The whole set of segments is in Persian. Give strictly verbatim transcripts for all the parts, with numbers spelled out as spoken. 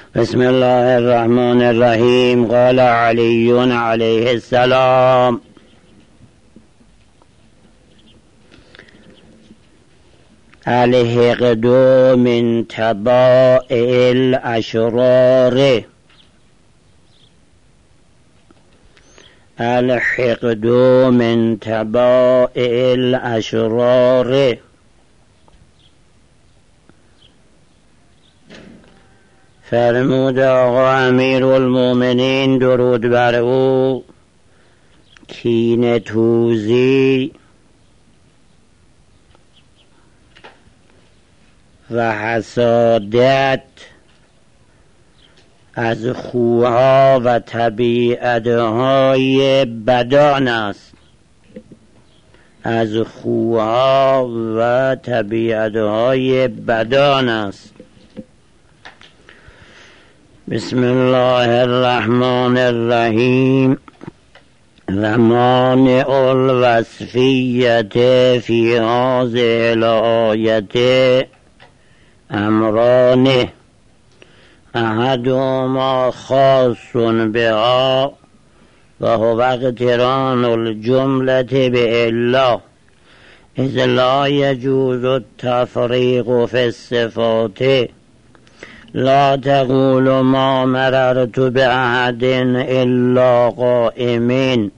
بسم الله الرحمن الرحیم. قال علی علیه السلام: الحقد من طبائع الاشرار الحقد من طبائع الاشرار. فرمود آقا امیرالمومنین درود بر او: کینه توزی و حسادت از خوها و طبیعتهای بدان است. از خوها و طبیعتهای بدان است. بسم الله الرحمن الرحیم. و مانع الوصفیت فی هذه الآیة امران: احدهما خاص بها و هو اقتران الجملة بإلا، اذ لا يجوز التفریق فی الصفات. لا تقول ما مررت بأحد إلا قائم.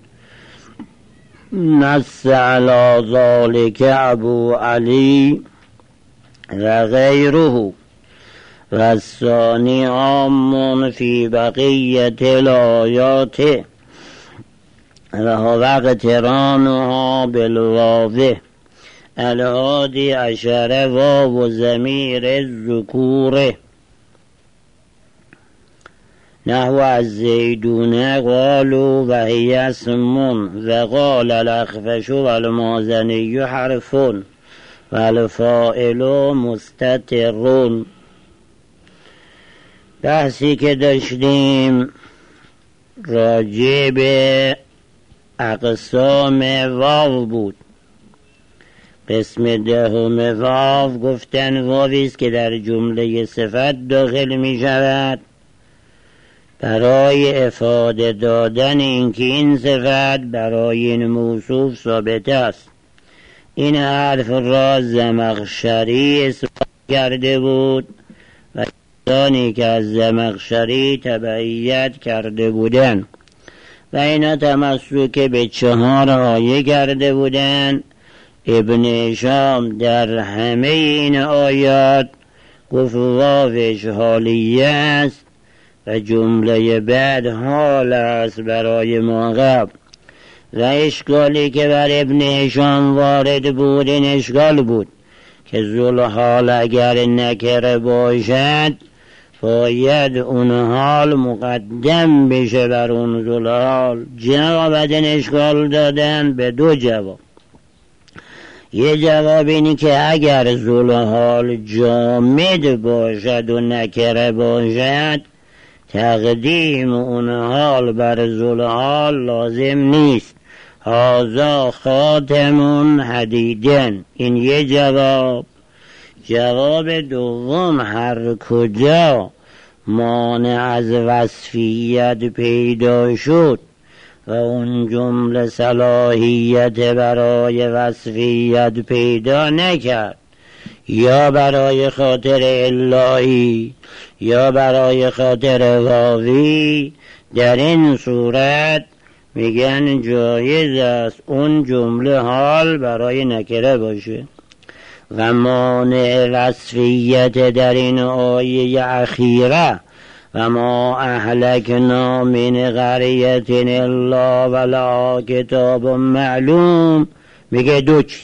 نص على ذلك ابو علی و غیره. و الثانی عام فی بقیت الآیات و هو اقترانها بالواو. الهادی عشر واو ضمیر الذکور. نحو الزیدون قالوا و هی اسم و قال الاخفش و المازنی حرف و الفاعل مستترون. بحثی که داشتیم راجع به اقسام واو بود. قسم دهم واو گفتن واوی است که در جمله صفت داخل می شود برای افاده دادن اینکه این صفت برای این موصوف ثابت است. این حرف را زمخشری اثبات کرده بود و کسانی که از زمخشری تبعیت کرده بودند و اینا تمسک به چهار آیه کرده بودند. ابن هشام در همه این آیات گفت واوش حالیه است و جمله بعد حال است برای ما قبل. و اشکالی که بر ابن هشام وارد بود این اشکال بود که ذوالحال اگر نکره باشد باید اون حال مقدم بشه بر اون ذوالحال. جواب این اشکال دادن به دو جواب. یه جواب اینی که اگر ذوالحال جامد باشد و نکره باشد تقدیم اون حال بر ذوالحال لازم نیست. هذا خاتم حدیدن. این یه جواب. جواب دوم هر کجا مانع از وصفیت پیدا شد و اون جمله صلاحیت برای وصفیت پیدا نکرد، یا برای خاطر الهی یا برای خاطر واوی، در این صورت میگن جایز است اون جمله حال برای نکره باشه. و مانع وصفیت در این آیه اخیره: و ما اهلکنا من قریة الا ولها کتاب معلوم، میگه دو چیز.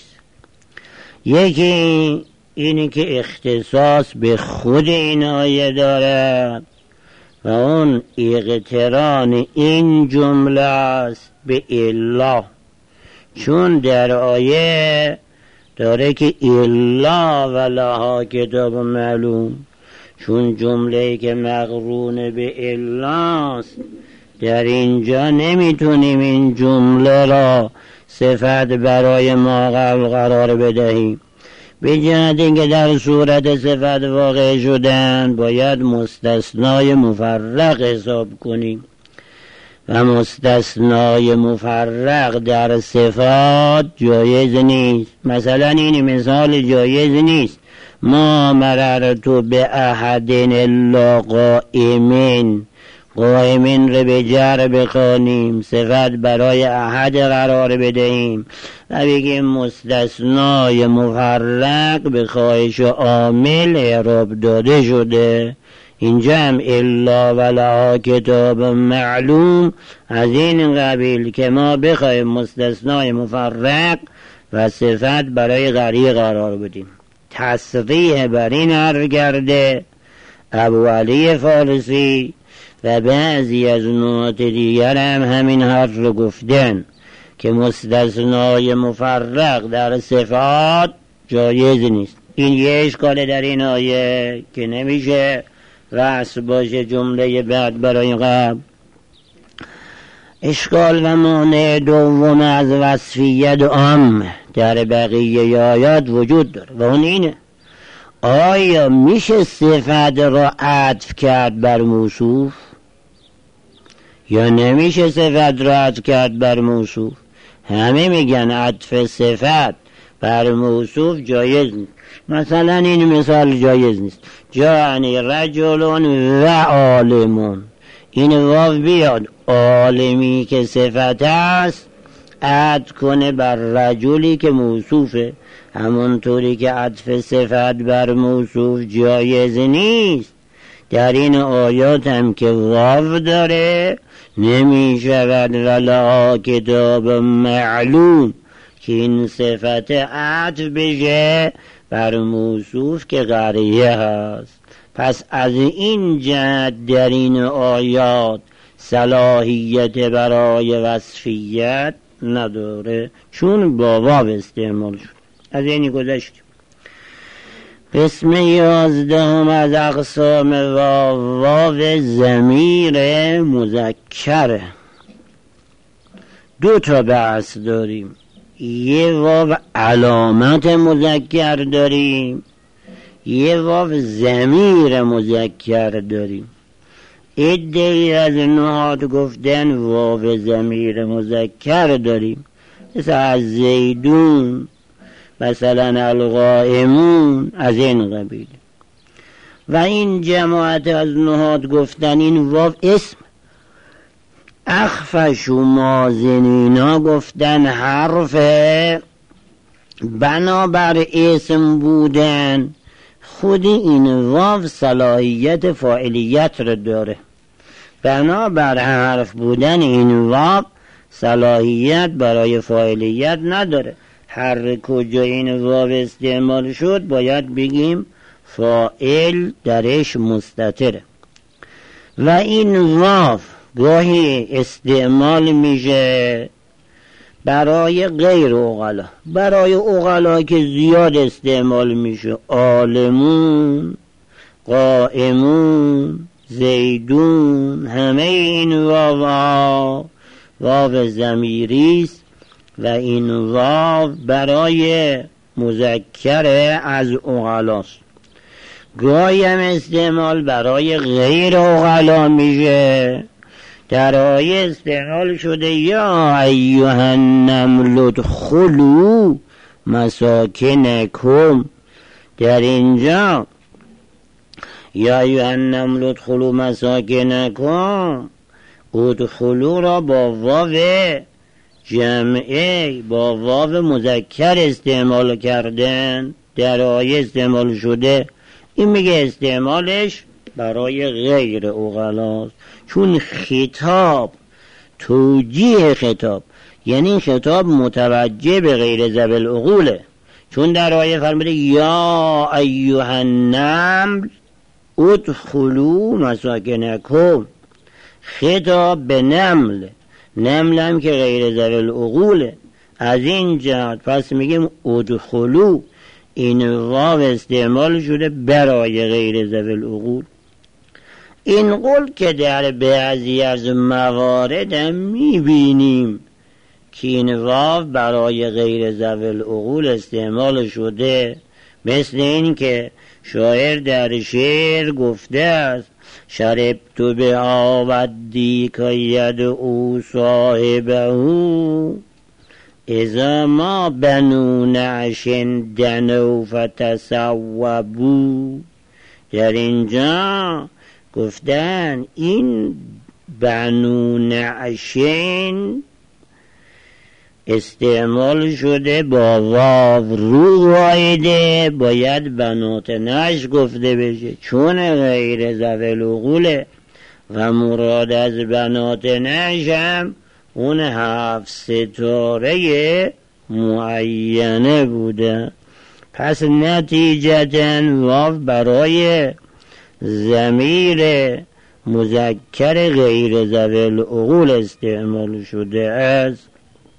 یکی اینی که اختصاص به خود این آیه دارد و اون اقتران این جمله است به الا، چون در آیه داره که الا ولها کتاب معلوم، چون جمله‌ای که مقرون به الاست در اینجا نمیتونیم این جمله را صفت برای ما قبل قرار بدهیم. به جهت اینکه در صورت صفت واقع شدن باید مستثنای مفرق حساب کنیم و مستثنای مفرق در صفات جایز نیست. مثلا این مثال جایز نیست، ما مررت به احد الا قائمین، قائمین رو به جر بخوانیم، صفت برای احد قرار بدهیم و بگیم مستثنای مفرق به خواهش عامل اعراب داده شده. اینجا هم الا ولها کتاب معلوم از این قبیل که ما بخواهیم مستثنای مفرق و صفت برای غریق قرار بدیم. تصریح بر این حرف کرده ابو علی فارسی و بعضی از نوعات دیگر هم همین حرف رو گفتن که مستثنای مفرق در صفات جایز نیست. این یه اشکال در این آیه که نمیشه رأس باشه جمله بعد برای قبل. اشکال و مانع دوم از وصفیت عام در بقیه آیات وجود داره و اون اینه: آیا میشه صفت را عطف کرد بر موصوف یا نمیشه صفت را عطف کرد بر موصوف؟ همه میگن عطف صفت بر موصوف جایز نیست. مثلا این مثال جایز نیست: جاءنی رجل و عالمون، این واو بیاد عالمی که صفت است عطف کنه بر رجلی که موصوفه، همونطوری که عطف صفت بر موصوف جایز نیست در این آیات هم که واو داره نمی شود ولها کتاب معلوم که این صفت عطف بشه بر موصوف که قریه هست. پس از این جهت در این آیات صلاحیت برای وصفیت نداره چون با واو استعمال شد. از اینی گذشت. قسم یازدهم از اقسام واو، واو ضمیر مذکر. دو تا بحث داریم: یه واو علامت مذکر داریم، یه واو ضمیر مذکر داریم. عده‌ای از نحات گفتن واو ضمیر مذکر داریم، مثل از زیدون، مثلا القائمون، از این قبیل. و این جماعت از نحات گفتن این واو اسم. اخفش و مازنینا گفتن حرف بنابر اسم بودن. خود این واو صلاحیت فاعلیت رو داره، بنابر حرف بودن این واو صلاحیت برای فاعلیت نداره. هر کجا این واو استعمال شد باید بگیم فاعل درش مستتره. و این واو گاهی استعمال میشه برای غیر عقلا، برای عقلا که زیاد استعمال میشه: عالمون، قائمون، زیدون. همه این واو واو ضمیریست و این واو برای مذکر از عقلاست. گاهی هم استعمال برای غیر عقلا میشه. در آیه استعمال شده یا ایها النمل ادخلوا مساکنکم. در اینجا یا ایها النمل ادخلوا مساکنکم، ادخلوا را با واو جمعه، با واو مذکر استعمال کردن، در آیه استعمال شده. این میگه استعمالش برای غیر عقلاست، چون خطاب توجیه خطاب یعنی خطاب متوجه به غیر ذوی العقوله. چون در آیه فرموده یا ایها النمل ادخلوا مساکنکم، خطاب به نمل، نمل هم که غیر ذوی العقوله. از این جهت پس میگیم ادخلوا، این واو استعمال شده برای غیر ذوی العقول. این قول که در بعضی از موارد هم میبینیم که این واو برای غیر ذوی العقول استعمال شده مثل این که شاعر در شعر گفته است شربت به آودی که ید او صاحبه اذا ما بنو نعش دنو فتصوبو. در اینجا گفتن این بنو نعشین استعمال شده با واو رو وایده، باید بنات نعش گفته بشه چون غیر ذوی العقوله و مراد از بنات نعش هم اون هفت ستاره معینه بوده. پس نتیجتاً واو برای ضمیر مذکر غیر ذوی العقول استعمال شده است.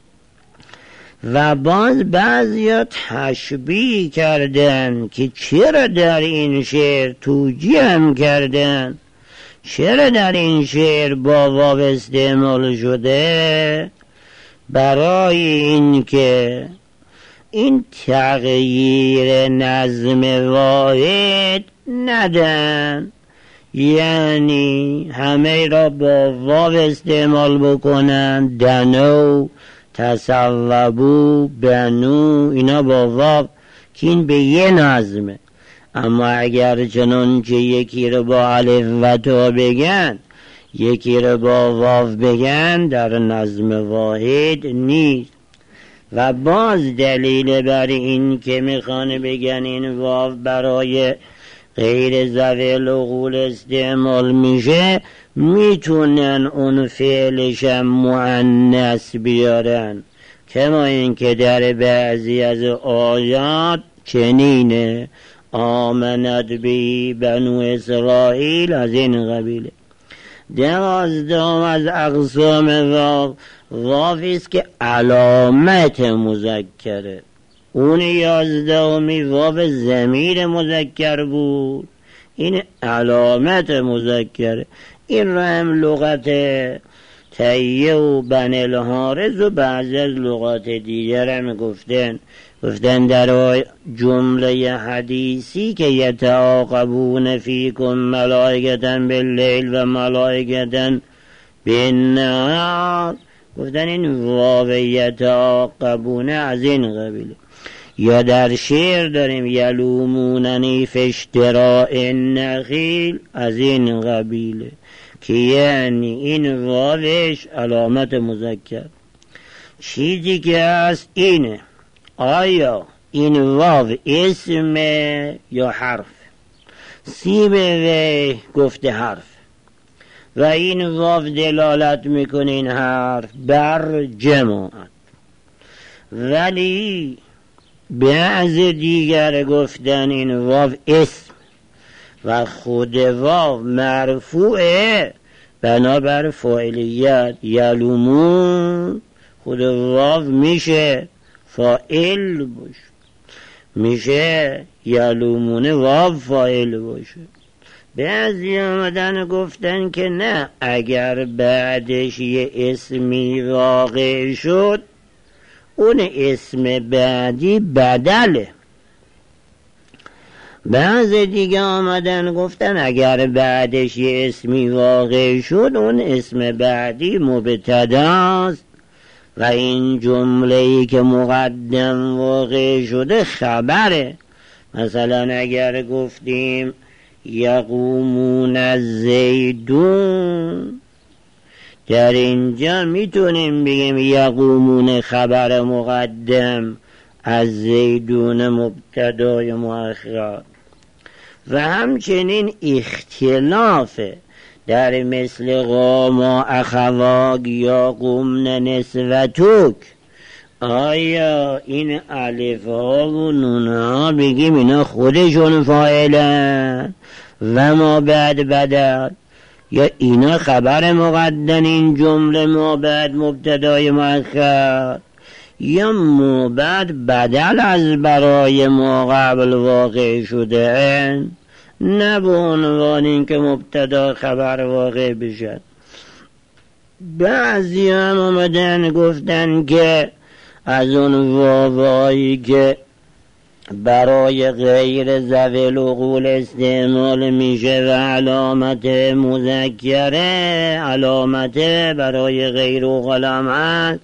و باز بعضیا تشبیه کردن که چرا در این شعر توجیه هم کردن چرا در این شعر با واو استعمال شده، برای این که این تغییر نظم واحد ندن، یعنی همه را با واو استعمال بکنن. دنو، تصوبو، بنو، اینا با واو که این به یه نظمه. اما اگر چنانچه یکی رو با الف و تا بگن یکی رو با واو بگن در نظم واحد نیست. و باز دلیل بر این که میخوان بگن این واو برای غیر ذوی العقول استعمال میشه، میتونن اون فعلش هم مؤنث بیارن، کما این که در بعضی از آیات چنینه آمنت بی بنو اسرائیل از این قبیله. دوازدهم از اقسام واو واوی است که علامت مذکره. اون یازدهمی واو ضمیر مذکر بود، این علامت مذکره. این را هم لغت تیه و بن الحارث و بعضی از لغات دیگر هم گفتن گفتن در جمله حدیثی که یتعاقبون فیکم ملائکةً باللیل و ملائکةً بالنهار، گفتن این واو یتعاقبون از این قبیله. یا در شعر داریم یلوموننی فی اشتراء النخیل، از این قبیله، که یعنی این واوش علامت مذکر. چیزی که هست اینه آیا این واو اسم یا حرف؟ سیبوی گفته حرف و این واو دلالت میکنه این حرف بر جماعت، ولی بعض دیگر گفتن این واو اسم و خود واو مرفوعه بنابر فاعلیت. یلومون خود واو میشه فاعل باشه، میشه یلومونه واو فاعل باشه. بعضی آمدن گفتن که نه، اگر بعدش یه اسمی واقع شد اون اسم بعدی بدله. بعض دیگه آمدن گفتن اگر بعدش یه اسمی واقع شد اون اسم بعدی مبتداست و این جمله‌ای که مقدم واقع شده خبره. مثلا اگر گفتیم یقومون الزیدون، در اینجا میتونیم بگیم یقومون خبر مقدم از زیدون مبتدای مؤخر. و همچنین اختلافه در مثل قاما اخواک یا قمن نسوتوک، آیا این الف ها و نون ها بگیم اینا خودشون فاعلن و ما بعد بدل، یا اینا خبر مقدم این جمله ما بعد مبتدای مؤخر، یا ما بعد بدل از برای ما قبل واقع شده ان، نه به عنوان این که مبتدا خبر واقع بشد. بعضی هم آمدن گفتن که از اون واوایی که برای غیر ذوی العقول استعمال میشه و علامت مذکره، علامت برای غیر عقل هم هست.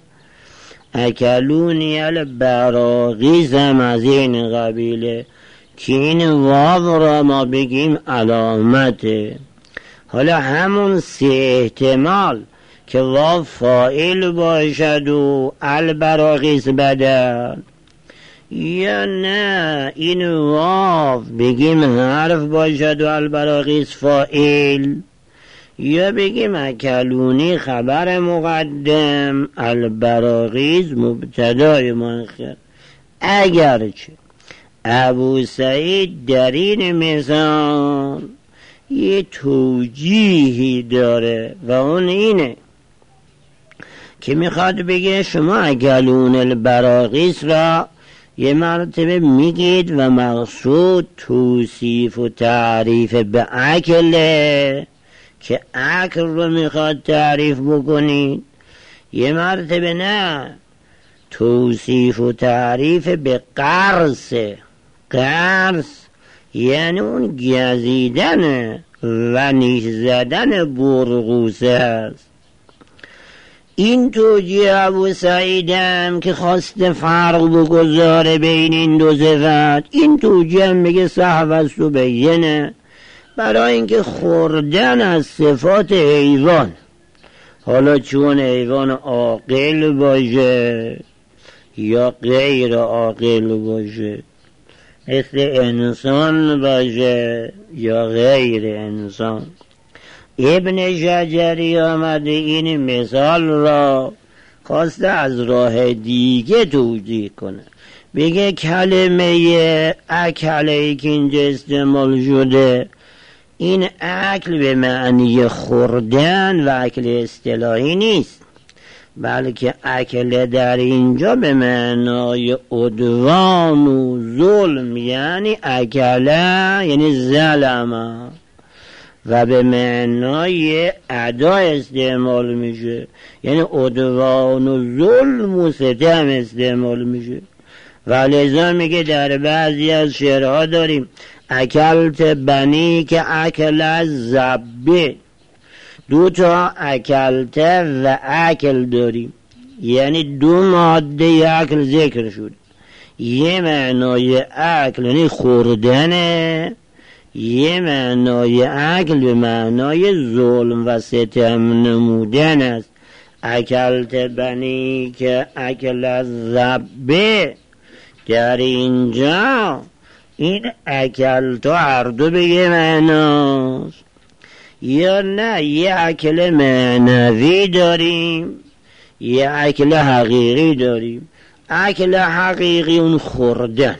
اکلونی البراغیث هم از این قبیله که این واو را ما بگیم علامته. حالا همون سه احتمال که واو فاعل باشد و البراغیث بدل، یا نه این واو بگیم حرف باشد و البراغیث فاعل، یا بگیم اکلونی خبر مقدم البراغیث مبتدای مؤخر. اگرچه ابو سعید در این مثال یه توجیهی داره و اون اینه که میخواد بگه شما اکلون البراغیث را یه مرتبه میگید و مقصود توصیف و تعریف به اکله که اکل رو میخواد تعریف بکنید، یه مرتبه نه توصیف و تعریف به قرص. قرص یعنی اون گزیدن و نیش زدن برغوثه است. این توجیه ابو سعیدم که خواست فرق بگذاره بین این دو صفت، این توجیه هم بگه صحو است و بینه برای اینکه خوردن از صفات حیوان، حالا چون حیوان عاقل باشه یا غیر عاقل باشه، مثل انسان باشه یا غیر انسان. ابن شجری آمده این مثال را خواسته از راه دیگه توجیه کنه، بگه کلمه اکله که اینجا استعمال شده این اکل به معنی خوردن و اکل اصطلاحی نیست، بلکه اکل در اینجا به معنای عدوان و ظلم، یعنی اکله یعنی ظلم، و به معنای ادا استعمال میشه، یعنی عدوان و ظلم و ستم استعمال میشه. و لذا میگه در بعضی از شعرها داریم اکلت بنی که اکل از زبه، دو تا اکلت و اکل داریم، یعنی دو ماده اکل ذکر شد. یه معنای اکل یعنی خوردنه، یه معنای اکل به معنای ظلم و ستم نمودن است. اکلت بنی که اکل از زبه، در اینجا این اکل تو هر دو به یه معناست، یا نه یه اکل معنوی داریم یه اکل حقیقی داریم. اکل حقیقی اون خوردن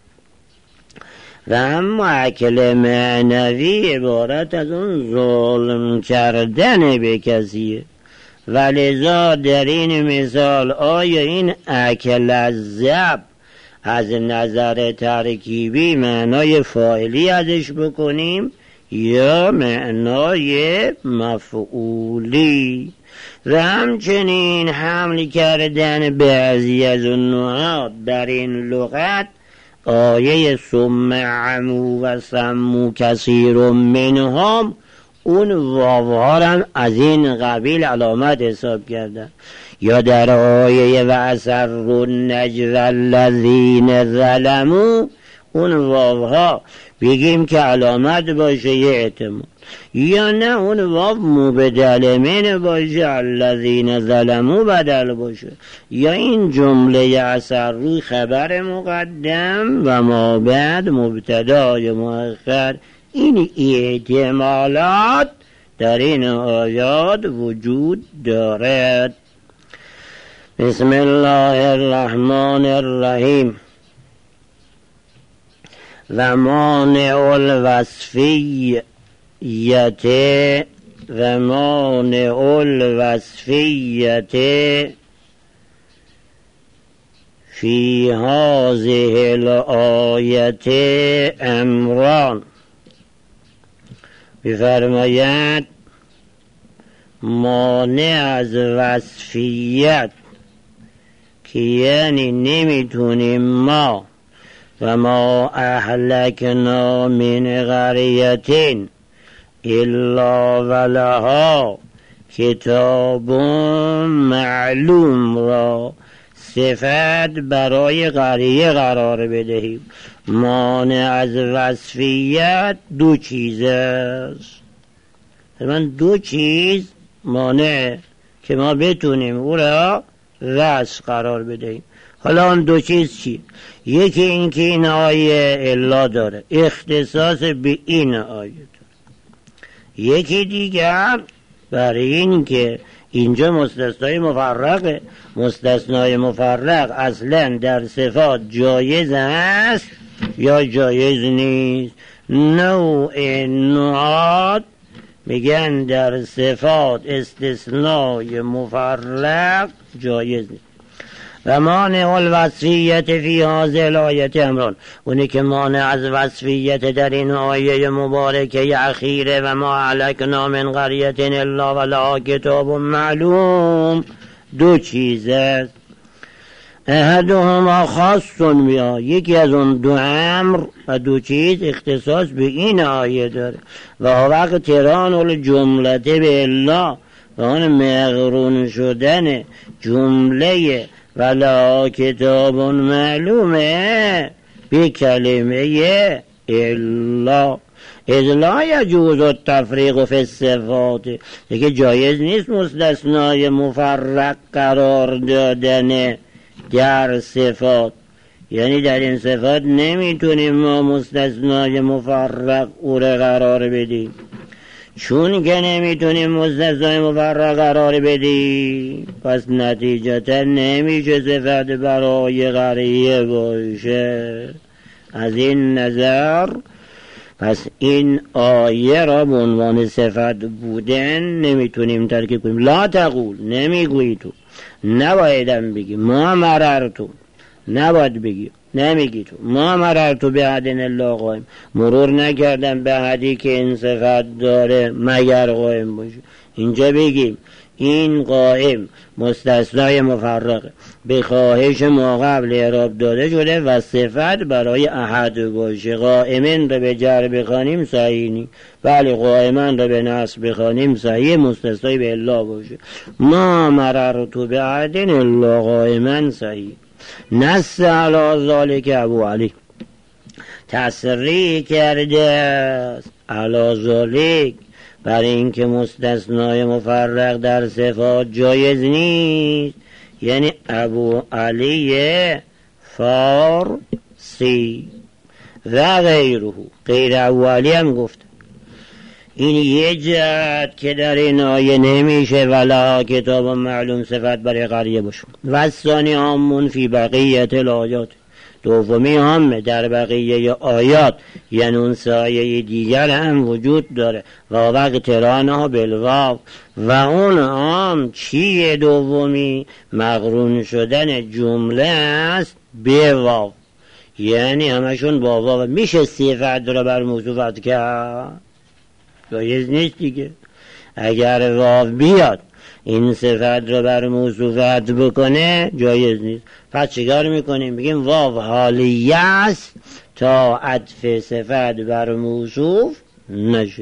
و اما اکل معنوی عبارت از اون ظلم کردن به کسیه. ولذا در این مثال آیا این اکل از زب از نظر ترکیبی معنای فاعلی ازش بکنیم یا معنای مفعولی؟ و همچنین حمل کردن بعضی از النحات در این لغت آیه ثم عمو و سمو کثیر منهم، اون واوها هم از این قبیل علامت حساب کردن. یا در آیه و اسروا النجوى الذین ظلموا، اون واوها بگیم که علامت باشه یه احتمال، یا نه اون واو مبدل من باشه الذین ظلموا بدل باشه، یا این جمله اسروا خبر مقدم و ما بعد مبتدای مؤخر. این احتمالات در این آیات وجود دارد. بسم الله الرحمن الرحیم. و مانع الوصفیت و مانع الوصفیت فی هذه الآیت امران. بفرماید مانع از وصفیت که یعنی نمیتونیم ما و ما اهلکنا من قریة الا ولها کتاب معلوم را صفت برای قریه قرار بدهیم. مانع از وصفیت دو چیز است. من دو چیز مانع که ما بتونیم او را وصف قرار بدهیم. حالا اون دو چیز چی؟ یکی این که این آیه الا داره، اختصاص به این آیه داره. یکی دیگر برای این که اینجا مستثنای مفرقه. مستثنای مفرق اصلا در صفات جایز است یا جایز نیست. نوع نوعات میگن در صفات استثنای مفرق جایز نیست. و مانع الوصفیت فی هذه الآیه امران، اونی که مانع از وصفیت در این آیه مبارکه اخیره و ما اهلکنا من قریة الا ولها کتاب معلوم دو چیز است. احدهما خاص بها، یکی از اون دو امر و دو چیز اختصاص به این آیه داره. و وقت تران الجمله به الا و اون مقرون شدن جمله ولا کتاب معلومه به کلمه الا. اذ لا یجوز التفریق فی الصفات، دیگه جایز نیست مستثنای مفرق قرار دادن در صفات. یعنی در این صفات نمیتونیم ما مستثنای مفرق او را قرار بدیم. چون که نمیتونیم مستثنای مفرق قرار بدیم پس نتیجتا نمیشه صفت برای قریه باشه. از این نظر پس این آیه را به عنوان صفت بودن نمیتونیم ترکیب کنیم. لا تقول، نمیگویی تو، نبایدم بگی ما مررتو، نباید بگی، نمیگی تو ما مررتو به حدین الله قائم، مرور نکردم به حدی که این صفت داره مگر قائم باشه. اینجا بگیم این قائم مستثنای مفرقه، به خواهش ما قبل اعراب داده شده و صفت برای احد باشه. قائمن را به جر بخوانیم صحیح نی، بله قائمن را به نصب بخوانیم صحیح، مستثنای به الا باشه. ما مررتو به حدین الله قائمن صحیح. نص علی ذالک ابو علی تصریح کرده است علی ذالک برای اینکه مستثنای مفرق در صفات جایز نیست. یعنی ابو علی فارسی و غیره، غیر ابو علی هم گفت. این یه جهت که در این آیه نمیشه ولا کتاب معلوم صفت برای قریه باشه. و ثانی همون فی بقیت الآیات، دومی هم در بقیه آیات، یعنی اون سایه دیگر هم وجود داره. و وقت ترانه بالواو، و اون هم چیه دومی؟ مقرون شدن جمله است به واو، یعنی همشون با واو. میشه صفت را بر موصوفت کرد؟ جایز نیست دیگه. اگر واو بیاد این صفت رو بر موصوفت بکنه جایز نیست. پس چیکار میکنیم؟ بگیم واو حالیه است تا عطف صفت بر موصوف نشه.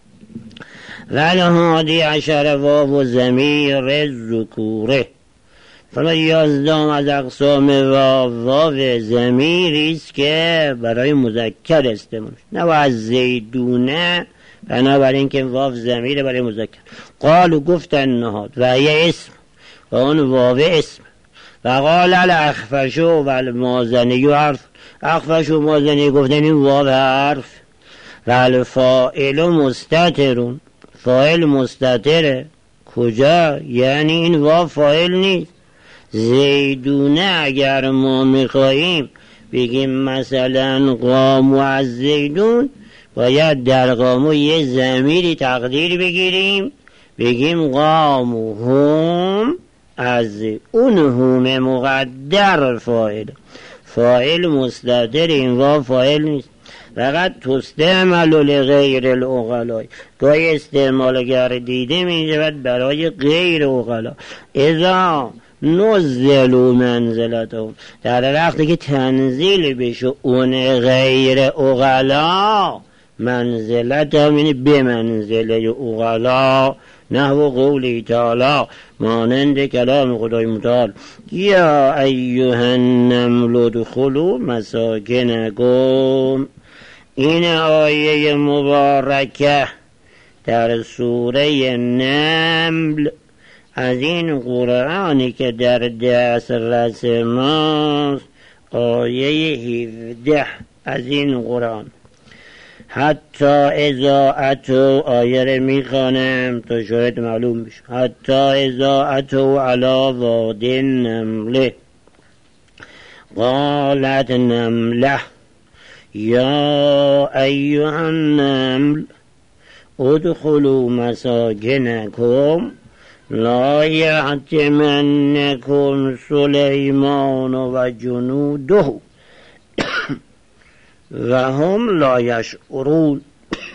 ولهادی عشر واو ضمیر ذکوره، فرما یازدهم از اقسام واو واو ضمیری است که برای مذکر استعمال میشه. نه از زیدونه، بنابراین که واو ضمیر برای مذکر. قالو گفتن نهاد و یه اسم و اون واو اسم. و قال الاخفشو و المازنی و حرف، اخفش و مازنی گفتن این واو حرف. و الفائل مستترون، فائل مستتره. کجا؟ یعنی این واو فائل نیست. زیدونه اگر ما میخواییم بگیم مثلا قامو از زیدون، باید در قامو یه ضمیری تقدیر بگیریم بگیم قامو هم از اون هم مقدر فاعل. فاعل مستتر، این واو فاعل نیست. فقط تستعمل لغیر العقلاء، گاهی استعمال گر دیده می شود برای غیر عقلا. اذا نزلوا منزلتهم، در وقتی که تنزیل بشه اون غیر اغلا منزلتهم، یعنی به منزله اغلا، نحو قولی تعالی، مانند کلام خدای متعال یا ایها النمل ادخلوا مساکنکم. این آیه مبارکه در سوره نمل از این قرآنی که در دسترس ماست، آیه هفده از این قرآن. حتی اذا اتوا، آیه رو میخوانم تا شاید معلوم بشه. حتی اذا اتوا علی واد النمل قالت نمله یا ایها النمل ادخلوا مساکنکم لا یحطمنکم سلیمان و جنوده و هم لا یشعرون.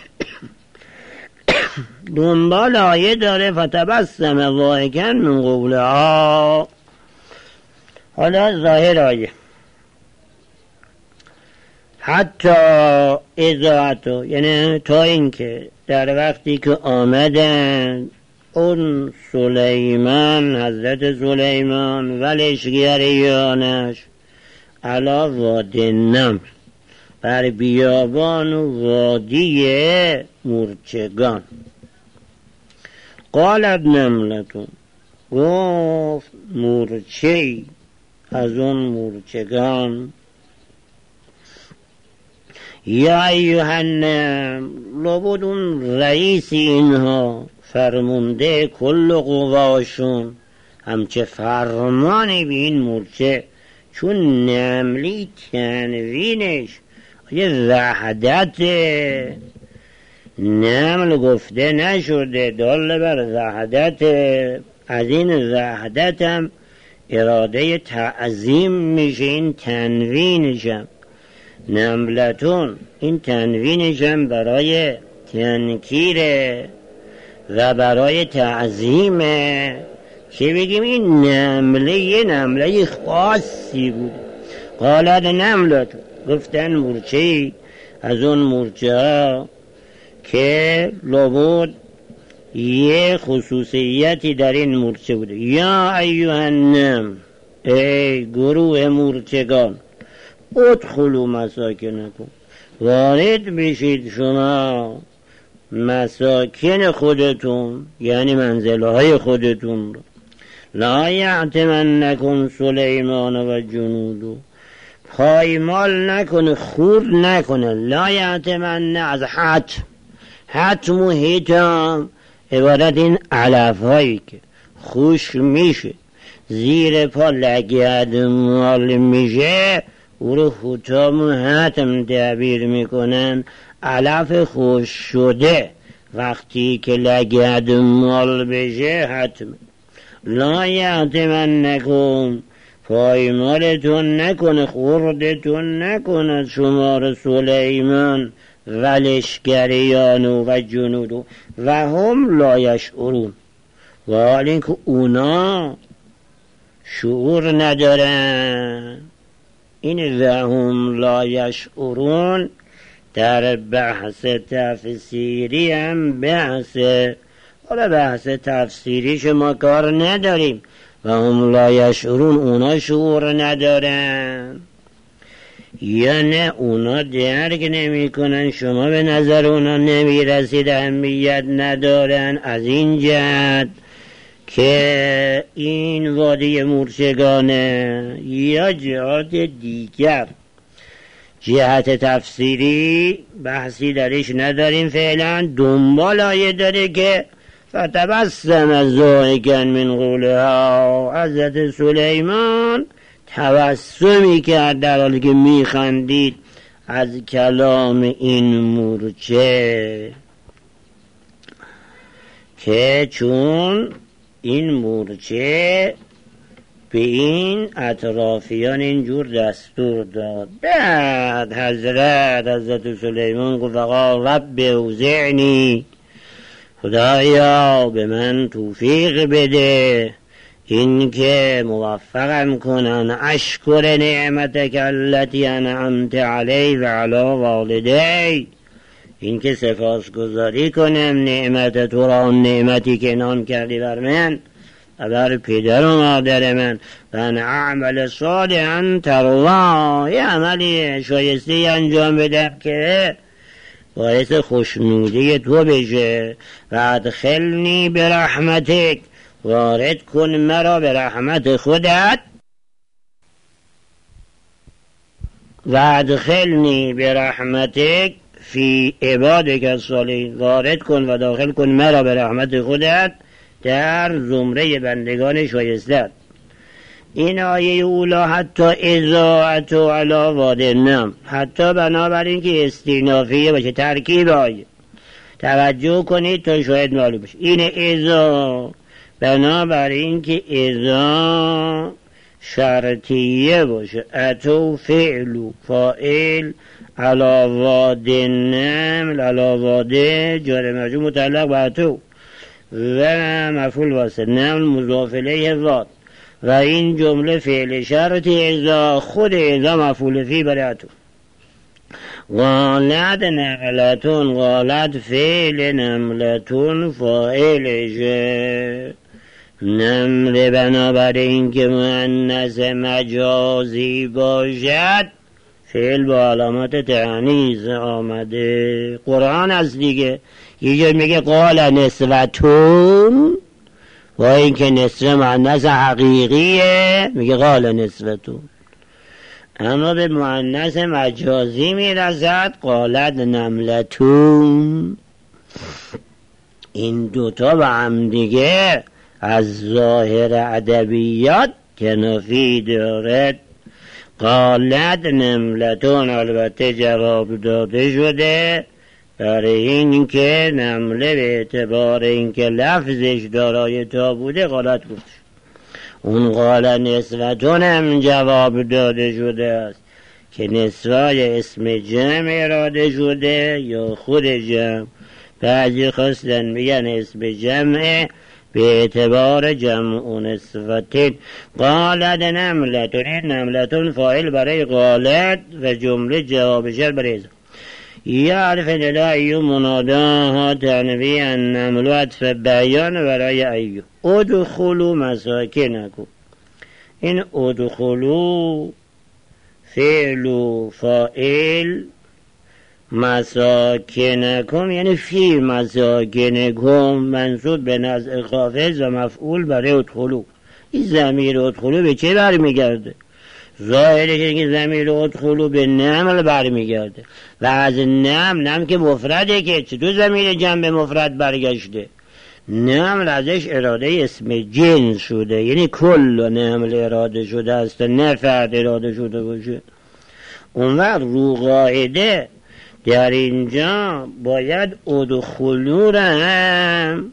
دنبال آیه داره فتبسم ضاحکا من قولها. حالا ظاهر آیه حتی اذا، یعنی تا اینکه در وقتی که آمدن اون سلیمان، حضرت سلیمان و لشکریانش علا واد النمل، بر بیابان و وادی مورچگان. قالت نملتون، گفت مورچه‌ای از اون مورچگان، یا ایها النمل، لابد اون رئیس اینها، فرمونده کل قواشون، همچه فرمانی به این مورچه، چون نملی تنوینش یه وحدت، نمل گفته نشده، دال بر وحدت. از این وحدت هم اراده تعظیم میشه این تنوینشم. نملتون، این تنوینشم برای تنکیره و برای تعظیمه، که بگیم این نمله یه نمله خاصی بود. قالت نملتون، گفتن مورچه‌ای از اون مورچه ها که لابد یه خصوصیتی در این مورچه بوده. یا ایها النمل، ای گروه مورچگان، ادخلوا مساکنکم، وارد بشید شما مساکن خودتون، یعنی منزلهای خودتون رو. لا یحطمنکم سلیمان و جنودو، پایمال نکنه، خورد نکنه. لا یحطمن از حتم، حتم و حتم عبارت این علف هایی که خوش میشه، زیر پا لگد مال میشه، او رو حتم و حتم تعبیر میکنن. علف خوش شده وقتی که لگد مال بشه حتم. لا یحطمنکم، پایمالتون نکنه، خوردتون نکنه شما سلیمان و لشکریان و جنود و هم لا یشعرون، و حال این که اونا شعور ندارن. این و هم لا یشعرون در بحث تفسیری هم بحث، حالا بحث تفسیری شما کار نداریم. و هم لا یشعرون، اونا شعور ندارن یا نه اونا درک نمی کنن، شما به نظر اونا نمی رسید، اهمیت ندارن. از این جهت که این وادی مورچگانه یا جهات دیگر، جهت تفسیری بحثی درش نداریم فعلا. دنبال آیه داره که فتبسم ضاحکا من قولها، حضرت سلیمان تبسمی کرد در حالی که میخندید از کلام این مورچه، که چون این مورچه به این اطرافیان اینجور دستور داد. بعد حضرت حضرت سلیمان گفت آقا رب اوزعنی، خدایا به من توفیق بده این که موفقم کنن اشکر نعمتک التی انعمت علی و علی والدی، این که سپاسگزاری کنم نعمت تو را، نعمتی که انعام کردی بر من و بر پدر و مادر من، و ان اعمل صالحا ترضا، یه عملی شایسته انجام بدم که باعث خوشنودی تو بشه. و ادخلنی برحمتک، وارد کن مرا به رحمت خودت. و ادخلنی برحمتک فی عبادک الصالحین، وارد کن و داخل کن مرا به رحمت خودت در زمره بندگان شایسته. این آیه اولا حتی اضاعت و علا وادنم، حتی بنابراین که استینافیه باشه، ترکیب آیه توجه کنید تا شاید معلوم بشه. این ازا بنابراین که ازا شرطیه باشه، اتو فعلو فائل علا وادنم، علا واده جار مجرور متعلق به اتو و مفعول واسه نمل مضاف الیه واد، و این جمله فعل شرط ازا، خود ازا مفعول فی برای اتو. قالت نملتون، قالت فعل نملتون فاعلشه، نمل بنابراین که مؤنث مجازی باشد فعل با علامت تعنیث آمده. قرآن از دیگه یه جور میگه قال نسوتون، و این که نسوه مؤنث حقیقیه میگه قال نسوتون، اما به مؤنث مجازی میرسد قالت نملتون. این دوتا با هم دیگه از ظاهر ادبیات کنافی دارد. قالت نملتون البته جواب داده شده برای این که نمله به اعتبار این که لفظش دارای تا بوده قالت گفت. اون قال نسوتون هم جواب داده شده است که نسوای اسم جمع اراده شده یا خود جمع. بعضی خواستن میگن اسم جمع به اعتبار جمع نسوتین. قالت نملتون، این نملتون فاعل برای قالت و جمله جواب شد برای ازا. یا عرف دلا ایو مناداها تنوی النمل و عطف بیان برای ایو. ادخلو مساکنکم، این ادخلو فعل فاعل، مساکنکم یعنی فی مساکنکم منصوب به نزع خافض و مفعول برای ادخلو. این ضمیر ادخلو به چه برمیگرده؟ ظاهرش که ضمیر ادخلو به نمل برمیگرده و از نمل، نمل که مفرده که چطور ضمیر جمع به مفرد برگشته؟ نمل ازش اراده اسم جنس شده، یعنی کل نمل اراده شده است، نه فرد اراده شده باشه. اون وقت رو قاعده در اینجا باید ادخلو را هم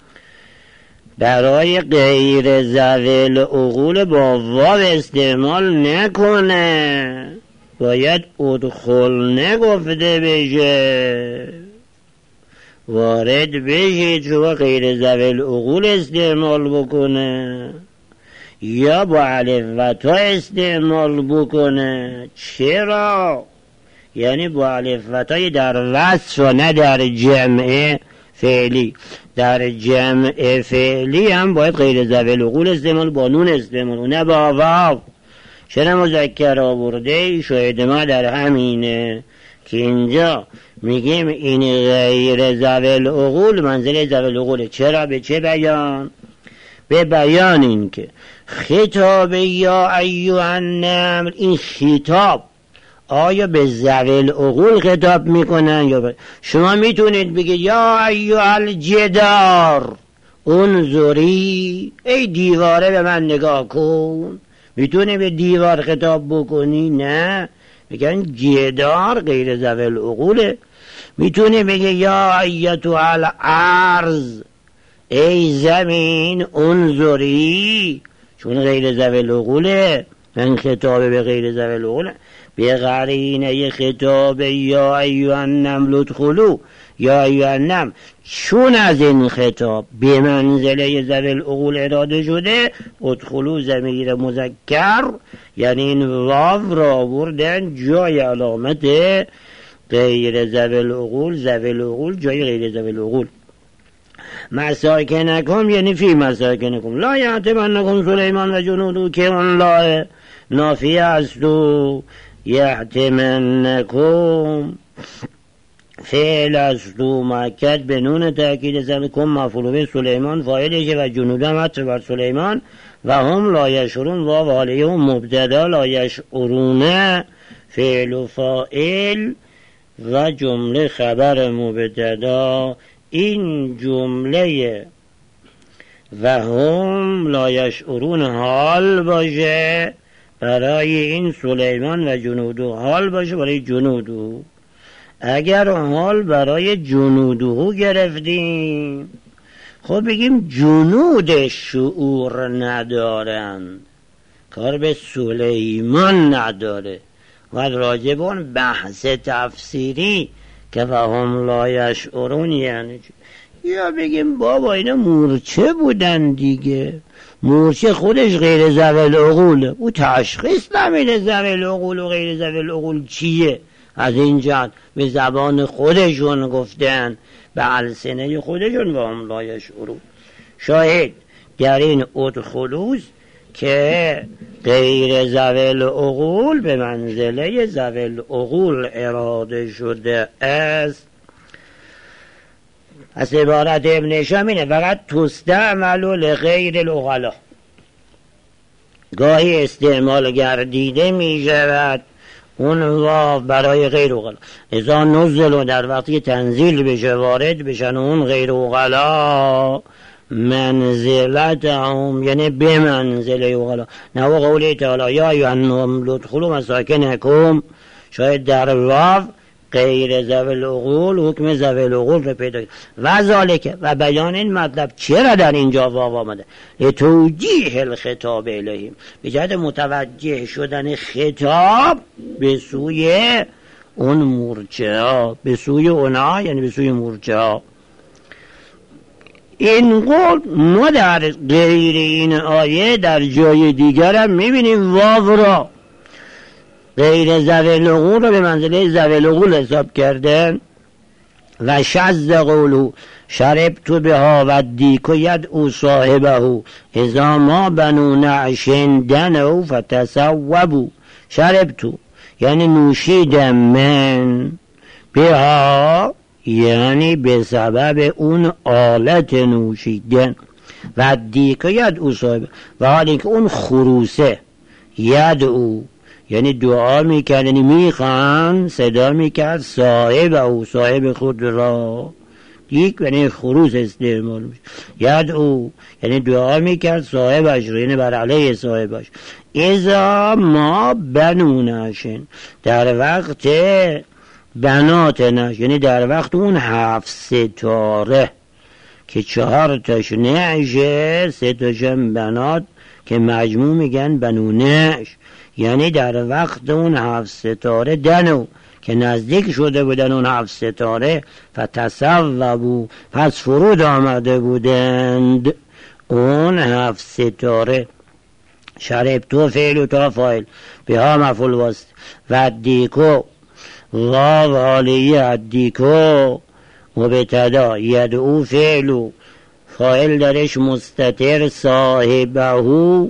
برای غیر ذوی العقول با واو استعمال نکنه، باید ادخل نگفته بشه، وارد بشه چون غیر ذوی العقول استعمال بکنه یا با الف و تا استعمال بکنه. چرا؟ یعنی با الف و تای در وصف و نه در جمع فعلی. در جمع فعلی هم باید غیر ذوی العقول استعمال با نون استعمال و نه با واو. چرا مذکر آورده؟ شاید ما در همینه که اینجا میگیم این غیر ذوی العقول منزل ذوی العقول. چرا؟ به چه بیان؟ به بیان این که خطاب یا ایها النمل، این خطاب آیا به ذوی العقول خطاب میکنن یا ب... شما میتونید بگید یا ایها الجدار انظری، ای دیواره به من نگاه کن. میتونه به دیوار خطاب بکنی؟ نه، میگن جدار غیر ذوی العقوله. میتونه بگه یا ایتها الارض، ای زمین انظری، چون غیر ذوی العقوله، من خطاب به غیر ذوی العقوله. به قرینه خطاب یا ایها النمل ادخلوا، یا ایوانم چون از این خطاب به منزله ذوی العقول اراده شده ادخلو ضمیر مذکر، یعنی این واو را آوردن جای علامت غیر ذوی العقول، ذوی العقول جای غیر ذوی العقول. مساکنکم یعنی فی مساکنکم لا یعتمنکم سلیمان و جنودو که اون لا نافیه است و یعتمنکم فعل است و مؤکد به نون تأکید زمکم مفعول به سلیمان فاعلشه و جنود هم عطف بر سلیمان و هم لا یشعرون و والیه مبتدا لا یشعرون فعل و فاعل و جمله خبر مبتدا. این جمله و هم لا یشعرون حال باشه برای این سلیمان و جنودو، حال باشه برای جنودو. اگر حال برای جنودو گرفتیم خب بگیم جنود شعور ندارند، کار به سلیمان نداره. و راجبون بحث تفسیری که فهم لا یشعرون یعنی یا بگیم بابا اینا مورچه بودن دیگه، مورچه خودش غیر ذوی العقوله، او تشخیص نمیده ذوی العقول و غیر ذوی العقول چیه. از این جهت به زبان خودشون گفتن، به السنه خودشون و هم لا یشعرون. شاهد در این ادخلوز که غیر ذوی العقول به منزله ذوی العقول اراده شده است. از عبارت ابن هشام اینه فقط تستعمل لغیر العقلا، گاهی استعمال گردیده می شود اون واو برای غیر عقلا. اذا نزل و در وقتی تنزیل بشه وارد بشن اون غیر عقلا منزلت هم یعنی به منزله عقلا. نو قوله تعالی یا ایوهنم لدخلو مساکنکم، شاید در واو غیر ذوی العقول حکم ذوی العقول رو پیدا کرد. و ذالکه و بیان این مطلب چرا در اینجا واو آمده؟ لتوجیه الخطاب الیهم، به جهت متوجه شدن خطاب به سوی اون مورچه ها، به سوی اونا یعنی به سوی مورچه ها. این قول ما در غیر این آیه در جای دیگر هم میبینیم واو را غیر ذوی العقول را به منزله ذوی العقول حساب کردن. و شذ قولو شربت بها و دیکو ید او صاحبه اذا ما بنو نعشن دنو فتصوبو. شربتو یعنی نوشیدم من، بها یعنی به سبب اون آلت نوشیدن، و دیکو ید او صاحبه و حالی که اون خروسه ید او یعنی دعا میکرد، یعنی میخوان صدا میکرد صاحب او صاحب خود را. دیک یعنی خروس استعمال میشه. ید او یعنی دعا میکرد صاحبش را، یعنی بر علیه صاحبش. اذا ما بنو نعشن در وقت بنات نعش، یعنی در وقت اون هفت ستاره که چهار تاش نعشه سه تاشم بنات که مجموع میگن بنو نعش، یعنی در وقت اون هفت ستاره دنو که نزدیک شده بودن اون هفت ستاره فتصوبو پس فرود آمده بودند اون هفت ستاره. شربتو فعل و تا فاعل به ها مفعول واسط و دیکو واو حالیه دیکو مبتدا یدعو فعل و فاعل درش مستتر صاحبهو.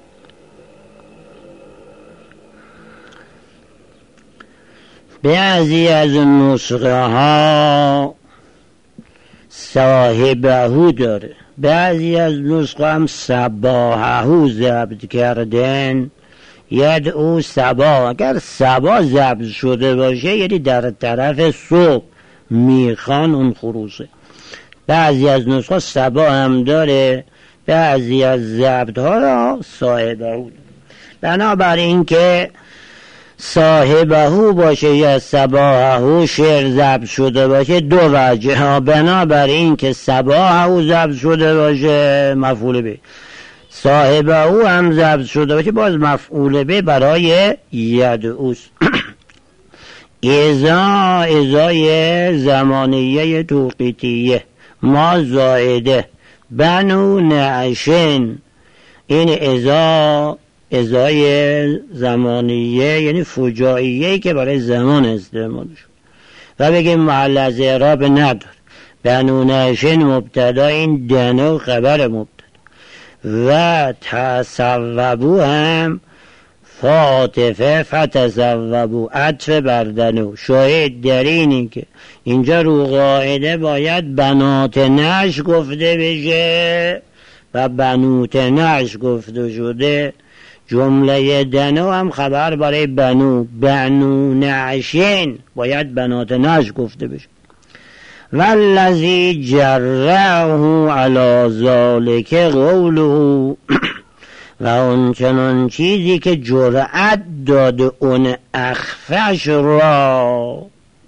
بعضی از نسخه ها صاحبهو داره، بعضی از نسخه هم صباحهو ضبط کردن. ید او صبا، اگر صبا ضبط شده باشه یعنی در طرف صبح میخوان اون خروسه. بعضی از نسخه صبا هم داره، بعضی از ضبط ها را صاحبهو. بنابراین که صاحبهو باشه یا صباحهو شعر ضبط شده باشه دو وجه ها. بنابراین که صباحهو ضبط شده باشه مفعول به، صاحبهو هم ضبط شده باشه باز مفعول به برای یدعوست. ازا ازای زمانیه توقیتیه، ما زائده، بنو نعشن. این ازا ازای زمانیه یعنی فجائیه که برای زمان استعمال شد و بگیم محل از اعراب ندار. بنو نعشن مبتدا، این دنو خبر مبتدا و تصوبو هم فاطفه فتصوبو عطف بردنو. شاید در اینی که اینجا رو قاعده باید بنات نعش گفته بشه و بنوت نعش گفته شده. جمله دنو هم خبر برای بنو، بنو نعشین باید بنات نعش گفته بشه. والذی جرعه علی ذالک قوله و اون چنان چیزی که جرأت داده اون اخفش را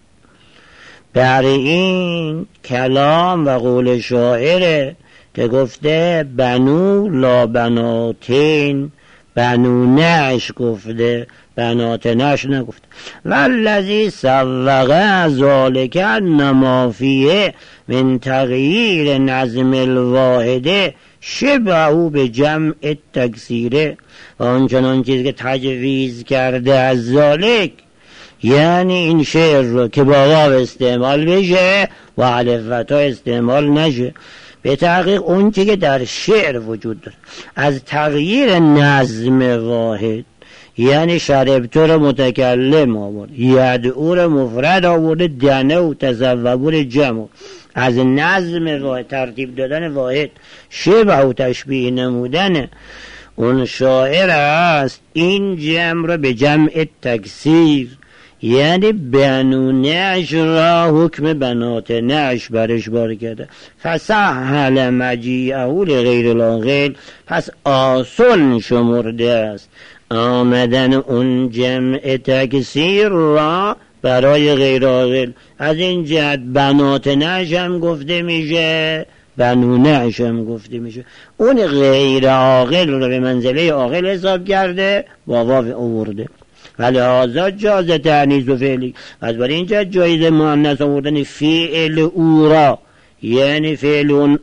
بر این کلام و قول شاعره که گفته بنو لا بناتین، بنو نعش گفته، بنات نعش نگفته. والذی سوق ذالک انما فیه من تغییر نظم الواحده شبهو به جمع تکثیره. و آنچنان چیزی که تجویز کرده از ذالک یعنی این شعر رو که با واو استعمال بشه و الف و تا استعمال نشه. به تحقیق اون چیزی که در شعر وجود داره از تغییر نظم واحد، یعنی شربتو رو متکلم آورد، یدعو رو مفرد آورده، دنه و تصوبو رو جمع، از نظم واحد ترتیب دادن واحد شبه و تشبیه نمودن اون شاعر است. این جمع رو به جمع تکثیر یعنی بنو نعش را حکم بنات نعش برش بار کرده. فسهل مجیعه لغیر العاقل، پس آسان شمرده است آمدن اون جمع تکثیر را برای غیر عاقل. از این جهت بنات نعش هم گفته میشه، بنو نعش هم گفته میشه. اون غیر عاقل رو به منزله عاقل حساب کرده با واو آورده. ولی هازا جاز تعنیس و فعلی، از برای اینجا جایز مؤنث آوردن فعل او را یعنی فعل اون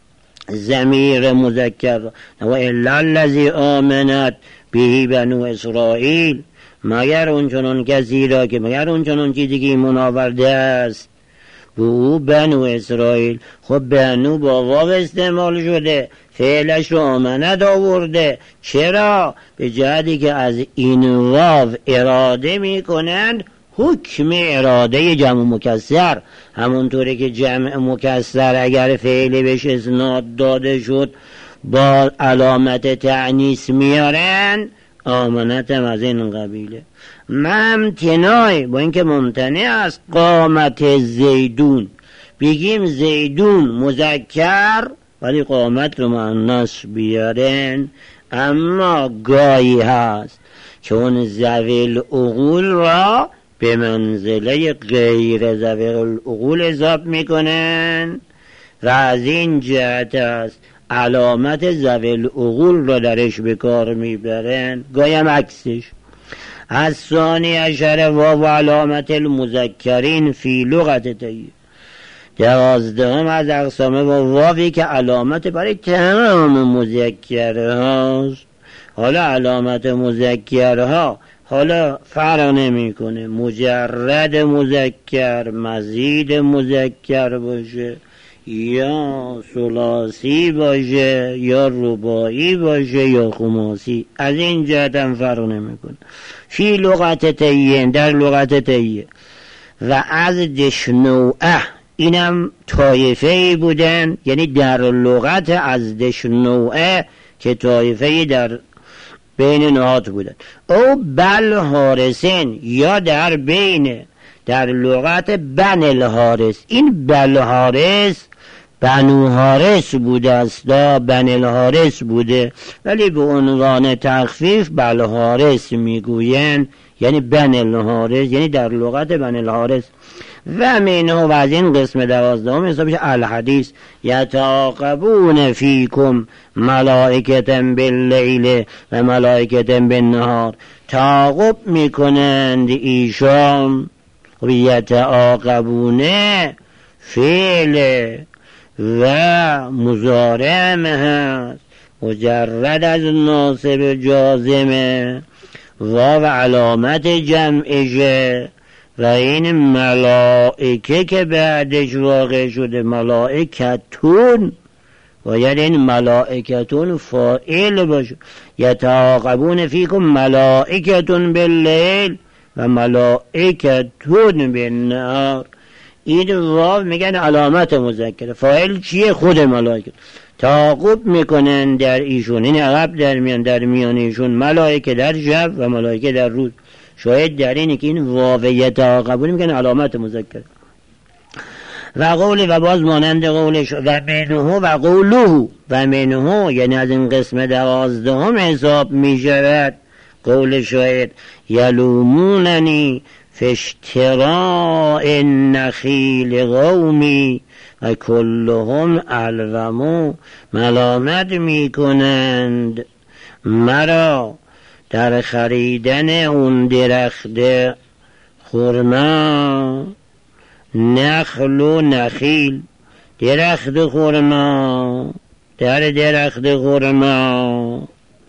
ضمیر مذکر و الا الذی آمنت به بنو اسرائیل، مگر اون چنان کسی را که مگر اون چنان چیزی که ایمان آورده است به او بنو اسرائیل. خب بنو با واو استعمال شده، فعلش رو آمنت آورده. چرا؟ به جهتی که از این واو اراده میکنند حکم اراده جمع مکسر. همونطوری که جمع مکسر اگر فعل بهش اسناد داده شد با علامت تعنیس میارن، آمنت هم از این قبیله. ممتنای با اینکه ممتنع است قامت زیدون، بگیم زیدون مذکر ولی قامت رو مؤنث بیارن. اما گاهی هست که اون ذوی العقول را به منزله غیر ذوی العقول اضافه میکنن و از این جهت است علامت ذوی العقول را درش به کار میبرن، گاهی هم عکسش. از ثانی عشر واو علامت المذکرین فی لغت طیب، دوازدهم از اقسام واوی که علامت برای تمام مذکرهاست. حالا علامت مذکرها حالا فرق نمی کنه مجرد مذکر، مزید مذکر باشه یا ثلاثی باشه یا رباعی باشه یا خماسی، از این جهت هم فرق نمی کنه. فی لغت طیب، در لغت طیب. و از دشنوعه، اینم طایفه‌ای بودن، یعنی در لغت از دشنوعه که طایفه‌ای در بین نهات بودن. او بل حارسین، یا در بین در لغت بن الحارس. این بل حارس بنو حارس بوده است، بن الحارس بوده، ولی به عنوان تخفیف بل حارس میگوین، یعنی بن الحارس، یعنی در لغت بن الحارس. و منه، و از این قسم دوازدهم حسابش الحدیث یتعاقبون فیکم ملائکتا باللیل و ملائکتا بالنهار، تعاقب میکنند ایشان خب یتعاقبونه فعل و مضارع هست مجرد از ناصب جازمه واو علامت جمعشه و این ملائکه که بعدش واقع شده ملائکتون باید این ملائکتون فاعل باشه. یتعاقبون فیکم ملائکتون باللیل و ملائکتون بالنهار. این واو میگن علامت مذکره. فاعل چیه؟ خود ملائکه. تعاقب میکنن در ایشون، این عقب در میان در میان ایشون ملائکه در شب و ملائکه در روز. شاید در اینه که این واو یتعاقبون میگن علامت مذکره. و قول و باز مانند قولش و منه و قوله و منه یعنی از این قسم دوازدهم حساب می شود قول شاید یلوموننی فاشتراء النخیل قومی و کلهم الومو. ملامت می کنند مرا در خریدن اون درخت خرما، نخل و نخیل، درخت خرما، در درخت خرما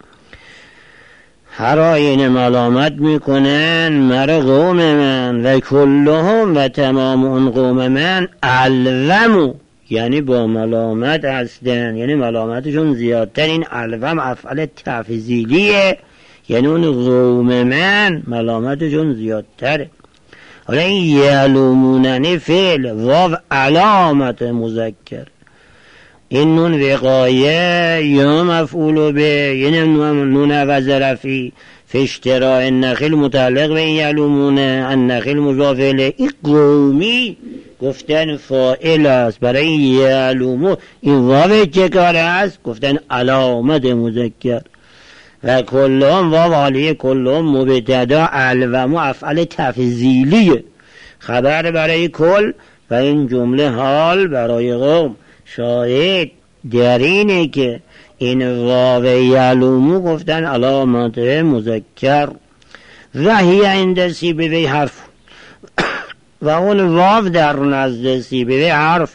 هر آینه ملامت میکنن مرا قوم من و کلهم و تمام اون قوم من الومو یعنی با ملامت هستن، یعنی ملامتشون زیادتر. این الوم افعال تفضیلیه یعنی اون قوم من ملامتشون زیادتره. حالا این یلوموننی فعل واو علامت مذکر، این نون وقایه یا مفعول به یعنی نون عوض رفی فاشتراء النخیل متعلق به این یلومونه، النخیل مضاف الیه. این قومی گفتن فاعل است برای یلومو. این واو چه کار است؟ گفتن علامت مذکر. و کلهم واو حالیه کلهم مبتدا الومو افعال تفضیلیه خبر برای کل و این جمله حال برای قوم. شاید در اینه که این واو یلومو گفتن علامت مذکر. و هی عند سیبوی حرف و اون واو در نزد سیبوی حرف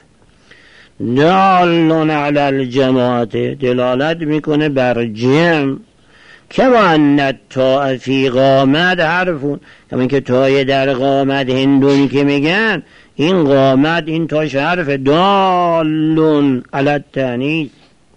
دالون علی الجماعت دلالت میکنه بر جمع. که با ان تا فی قامت حرفون کما اینکه تای در قامت هندونی که میگن این قامت این تاش حرف دالون علی التانیث.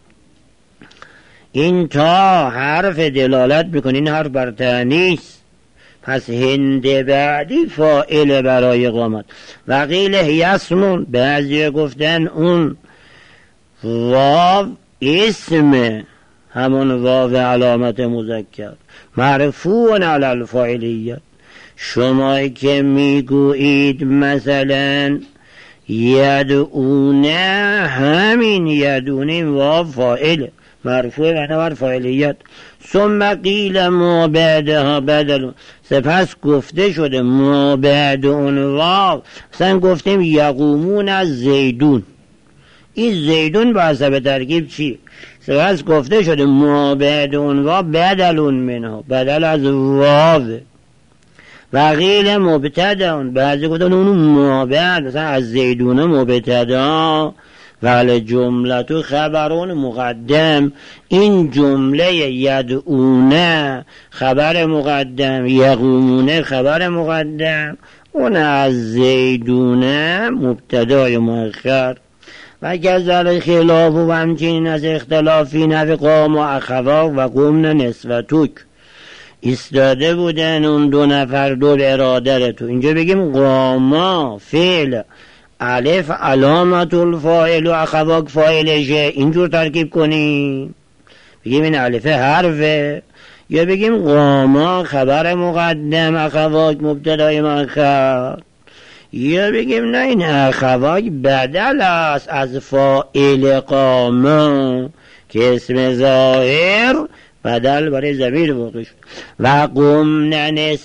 این تا حرف دلالت میکنه این حرف بر تانیث. پس هند بعدی فاعل برای قامت. و قیل هی اسمون بعضی گفتن اون واو اسم همون واو علامت مذکر مرفوع علی الفاعلیت. شما که میگویید مثلا یدعونه همین یدعونه واو فاعل مرفوع و نمر فاعلیت. ثم قیل ما بعدها بدل سپس گفته شده ما بعد اون واو مثلا گفتیم یقومون از زیدون. این زیدون با حسب ترکیب چی؟ سپس گفته شده ما بعد اون واو بدلون منها بدل از واو. و قیل مبتداون بعضی گفتن اونو ما بعد مثلا از زیدون مبتدا ولی جمله تو خبرون مقدم. این جمله یدعونه خبر مقدم یقومونه خبر مقدم اون از زیدونه مبتدای مؤخر. و گذر خلاف و همچنین از اختلافی نوی قام و اخوا و قومن نسوتوک ایستاده بودن اون دو نفر دو اراده تو. اینجا بگیم قاما فعل الف علامت الفاعل و اخواک فاعلشه اینجور ترکیب کنیم بگیم این الف حرفه، یا بگیم قاما خبر مقدم اخواک مبتدای مؤخر، یا بگیم نه این اخواک بدل است از فاعل قاما که اسم ظاهر بدل برای ضمیر واقع شد. و قوم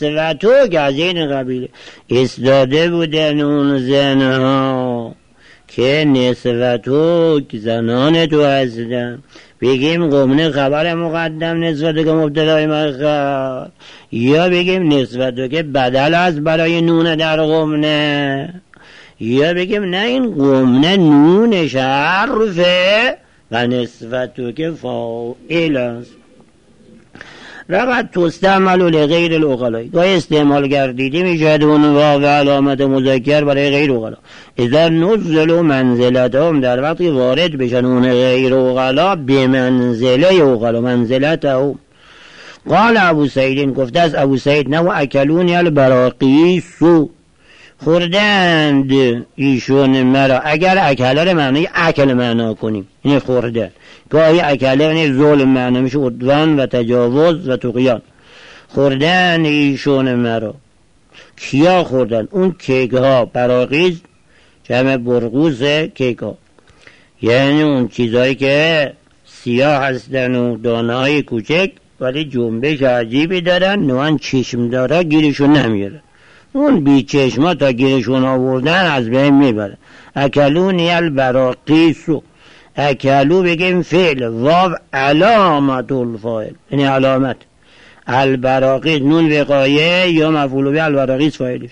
نسوتو که از این قبیله ایستاده بودن اون زنها که نسبتو زنان تو هستن، بگیم قمنه خبر مقدم نسبتو که مبتدای مؤخر، یا بگیم نسبتو که بدل از برای نون در قمنه، یا بگیم نه این قمنه نونش حرفه و نسبتو که فاعل است. وقت تستعمل لغیر العقلاء، گاهی استعمال گردیده میشد اون واو علامت مذکر برای غیر عقلا. اذا نزل منزلتهم، در وقتی وارد بشن اون غیر عقلا به منزله عقلا، منزلتهم. قال ابو سعید، گفته از ابو سعید، نو اکلونی البراقیسو، خوردند ایشون مرا. اگر اکله معنی اکل معنا کنیم، این خورده. گاهی اکله یعنی ظلم معنا میشه، عدوان و تجاوز و طغیان. خوردند ایشون مرا. کیا خوردن؟ اون کیک ها، براقیز جمع برغوز کیک ها، یعنی اون چیزایی که سیاه هستن و دانه های کوچک ولی جنبش عجیبی دارن، نوان چشم داره گیرشون نمیاره. اون بی چشما تا گیرشون آوردن از بین میبره. اکلونی البراقیسو، اکلو بگیم فعل، واو علامت الفاعل یعنی علامت. البراقیس نون وقایه یا مفعول به البراقیس فاعلش.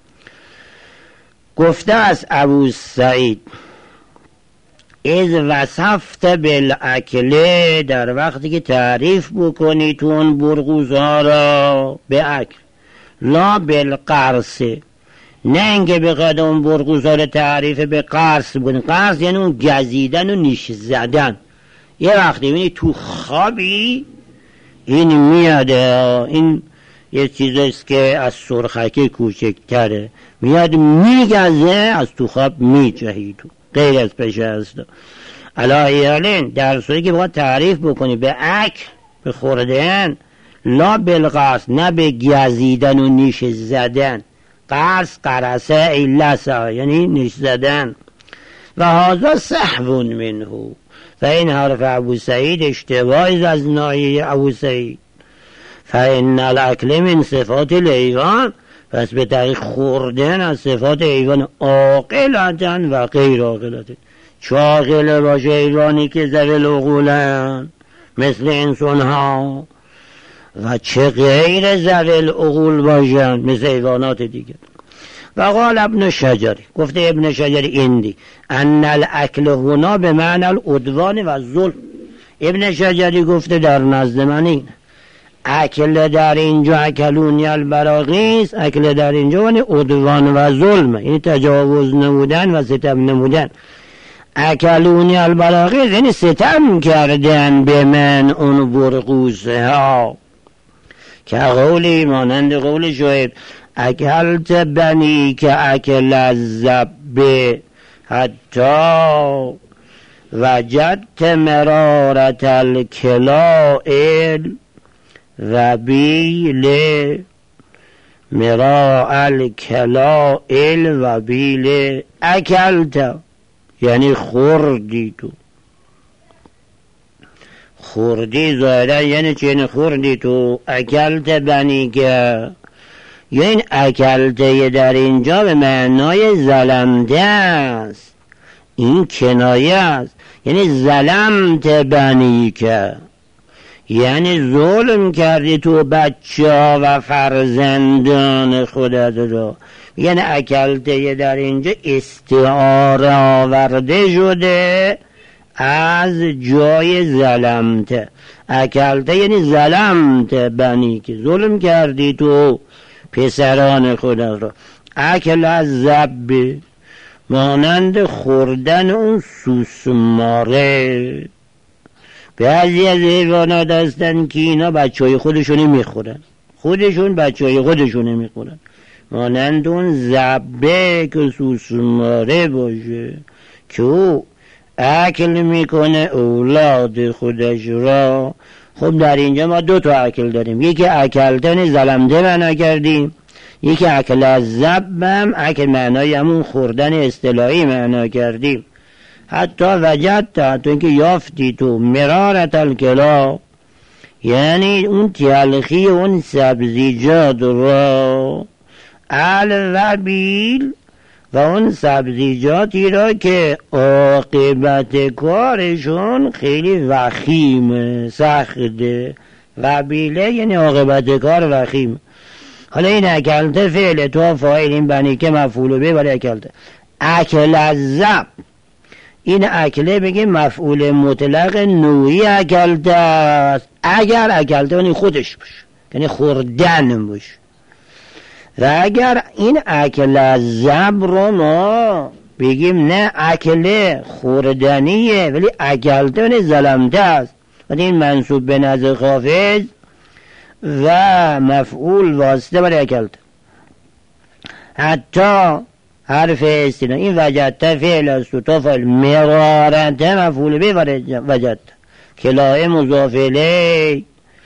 گفته از ابو سعید، از وصفت بالاکله، در وقتی که تعریف بکنی تو اون برغوزها را به اکل، لا بالقرص، نه اینکه بخواد اون برغوزها را تعریف به قرص بکنی. قرص یعنی اون گزیدن و نیش زدن. یه وقتی بینی تو خوابی این میاده، این یه چیزست که از سرخکی کوچکتره، میاد میگزه، از تو خواب میجهی تو، غیر از پیش هست. الهیالین در صورتی که باید تعریف بکنی به اکل، به خوردن، لا بالقرص، نه به گزیدن و نیش زدن. قرص قرصه ایلسه یعنی نیش زدن. و هذا سهو منه، و این حرف ابو سعید اشتباهی از ناحیه ابو سعید. فإن الاکل من صفات الحیوان، پس به طریق خوردن از صفات حیوان، عاقلتن و غیر عاقلتن. چه عاقل باشه حیوانی که ذوی العقولن مثل انسان ها، و چه غیر ذوی العقول باشن مثل حیوانات دیگه. و قال ابن شجری، گفته ابن شجری اندی ان الاکل هنا به معنی العدوان و الظلم. ابن شجری گفته در نزد من این اکل در اینجا، اکلونی البراقیس، اکل در اینجا یعنی عدوان و ظلم، یعنی تجاوز نمودن و ستم نمودن. اکلونی البراقیس یعنی ستم کردن به من اون برغوزه ها، که قولی مانند قول شعیب، اکلت بنی که اکل الزب حتی وجدت مرارت الکلائل و بیل مرا الکلائل و بیل. اکلت یعنی خوردی تو، خوردی زایده یعنی چین خوردی تو. اکلت بنی که یعنی اکلته در اینجا به معنای ظلمده است، این کنایه است، یعنی ظلمت بنی که یعنی ظلم کردی تو بچه ها و فرزندان خودت رو. یعنی اکلته در اینجا استعاره آورده شده از جای ظلمت. اکلته یعنی ظلمت بنی که ظلم کردی تو پسران خودت رو. اکل از زب مانند خوردن اون سوسماره. بعضی از حیوانات هستن که اینا بچه های خودشونی میخورن، خودشون بچه های خودشونی میخورن، مانند اون زبه که سوسماره باشه که او اکل میکنه اولاد خودش را. خب در اینجا ما دو تا اکل داریم، یکی اکلتن ظلمده معنا کردیم، یکی اکل از زب هم اکل معنای همون خوردن اصطلاحی معنا کردیم. حتی وجدت، حتی اینکه یافتی تو مرارت الکلا، یعنی اون تلخی اون سبزیجات را، الوبیل و اون سبزیجاتی را که عاقبت کارشون خیلی وخیمه، سخته. وبیله یعنی عاقبت کار وخیم. حالا این اکلته فعل تو فاعل، این بنی که مفعول به ولی اکلته. اکل الزب، این اکله بگه مفعول مطلق نوعی اکلته است. اگر اکلته یعنی خودش باشه، یعنی خوردن باشه. و اگر این اکل الزب رو ما بگیم نه اکله خوردنیه ولی اکلته یعنی ظلمته است، ولی این منصوب به نزد خافض و مفعول واسطه برای اکلته. حتی حرف استثنا، این وجدت فعل است و تا فعل مرارت مفعول به وجدت، کلاه مضاف الیه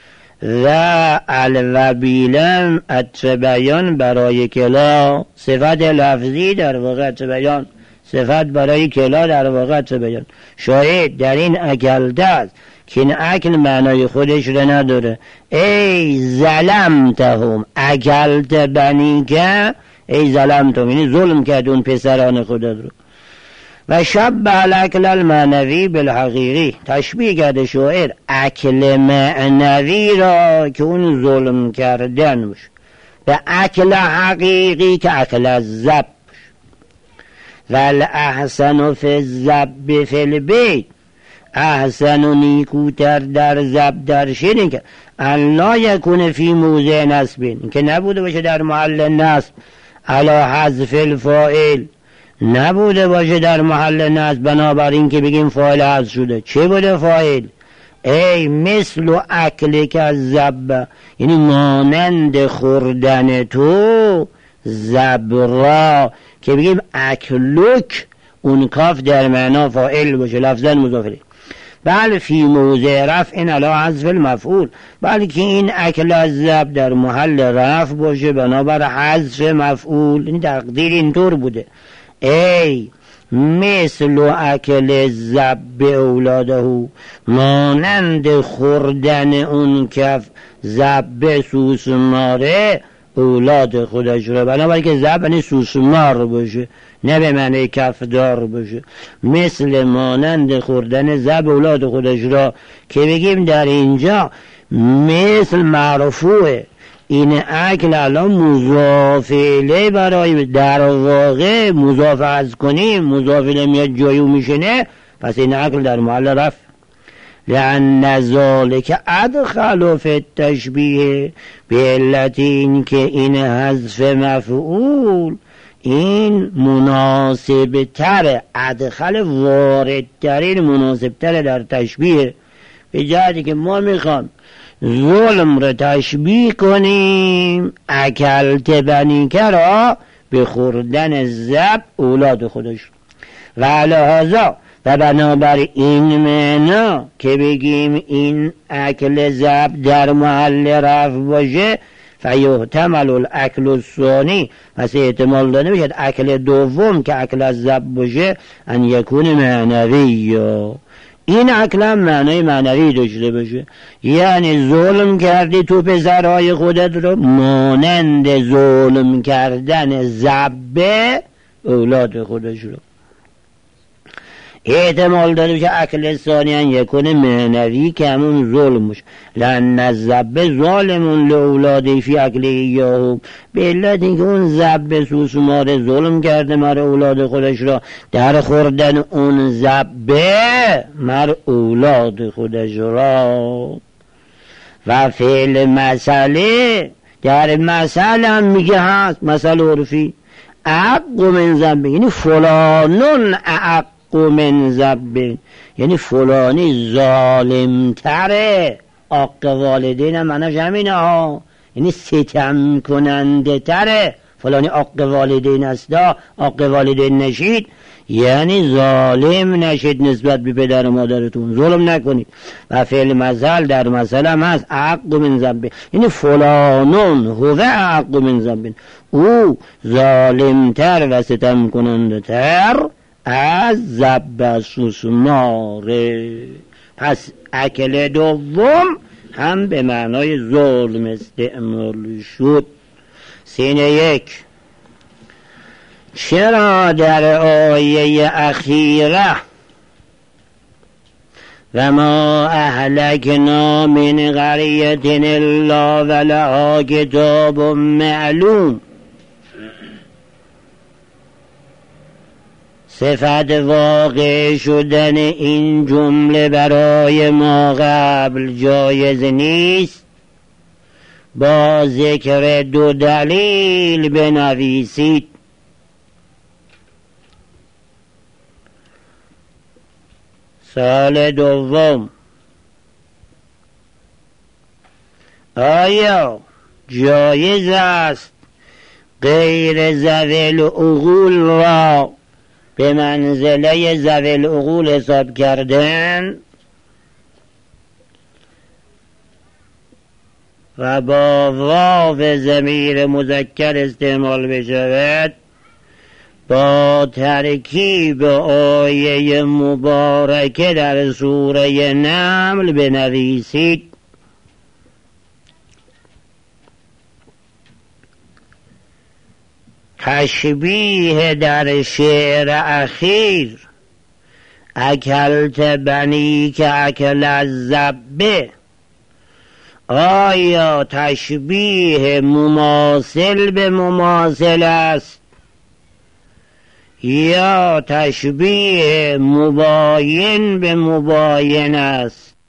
و الوبیلم عطف بیان برای کلا، صفت لفظی در واقع عطف بیان، صفت برای کلا در واقع عطف بیان. شاید در این اکلته است که این اکل معنای خودش رو نداره. ای ظلمتهم اکلت بنی که، ای ظلمتهم یعنی ظلم کرد اون پسران خودت رو. و شبه الاکل المعنوی بالحقیقی، تشبیه کرده شاعر اکل معنوی را که اون ظلم کردن باشه به اکل حقیقی که اکل الزب. و الاحسن فی الزب فی البیت، احسن و نیکوتر در زب در شیرین که الا یکون فی موضع نصب، که نبوده باشه در محل نصب علی حذف الفاعل، نبوده باشه در محل نصب بنابراین که بگیم فاعل حذف شده. چه بوده فاعل؟ ای مثل و اکل که الزب، یعنی مانند خوردن تو زبرا، که بگیم اکلک اون کاف در معنا فاعل باشه لفظاً مضاف الیه. بل فی موضع رفع این علی حذف المفعول، بلکه این اکل الزب در محل رفع باشه بنابر حذف مفعول، یعنی تقدیر اینطور بوده ای مثل اکل الزب اولاده، مانند خوردن اون کف زب سوسماره اولاد خودش رو، بنابراین که زب یعنی سوسمار باشه نه به معنی کفدار باشه. مثل مانند خوردن زب اولاد خودش را، که بگیم در اینجا مثل مرفوعه، این اکل الان مضاف الیه برای در واقع مضاف از کنیم، مضاف الیه میاد جایو میشنه، پس این اکل در محل رفع. لأن ذلك ادخل فی التشبیه، به علت این که این حذف مفعول این مناسب تر، ادخل وارد ترین مناسب تر در تشبیه، به جهتی که ما میخوام ظلم رو تشبیه کنیم اکلت بنی کرا به خوردن زب اولاد خودش. و لحاظا و بنابر این معنا که بگیم این اکل زب در محل رفع باشه، فیحتمل الاکل الثانی، پس احتمال داده میشد اکل دوم که اکل الزب باشه ان یکون معنوی، این اکل هم معنای معنوی داشته باشه، یعنی ظلم کردی تو پسرهای خودت رو مانند ظلم کردن زب اولاد خودش رو. احتمال داره که اکل ثانیان یکون معنوی که همون ظلم باشه، لأن الزب ظالمون لاولاده فی اکل ایاهم، به علت اینکه اون زب سوسمار ظلم کرده مر اولاد خودش را در خوردن اون زب مر اولاد خودش را. و فعل مسئله در مسئله هم میگه هست، مسئله عرفی اعق من زب، یعنی فلانون اعق من زب، یعنی فلانی ظالم تره. آق والدین هم منش همینه ها، یعنی ستم کننده تره. فلانی آق والدین است، آق والدین نشید یعنی ظالم نشید نسبت به پدر و مادرتون، ظلم نکنید. و فعل مزل در مثل هم هست اعق من زب، یعنی فلانون هو اعق من زب، او ظالمتر و ستم کننده تر از زب سوسماره. پس اکل دوم هم به معنای ظلم استعمال شد. سینه یک چرا در آیه اخیره و ما اهلکنا من قریة الا ولها کتاب معلوم صفت واقع شدن این جمله برای ما قبل جایز نیست، با ذکر دو دلیل بنویسید. سال دوم، آیا جایز است غیر ذوی العقول را به منزله ذوی العقول حساب کردن و با واو ضمیر مذکر استعمال بشود با ترکیب آیه مبارکه در سوره نمل بنویسید؟ تشبیه در شعر اخیر اکلت بنی که اکل الذبه، آیا تشبیه مماثل به مماثل است یا تشبیه مباین به مباین است؟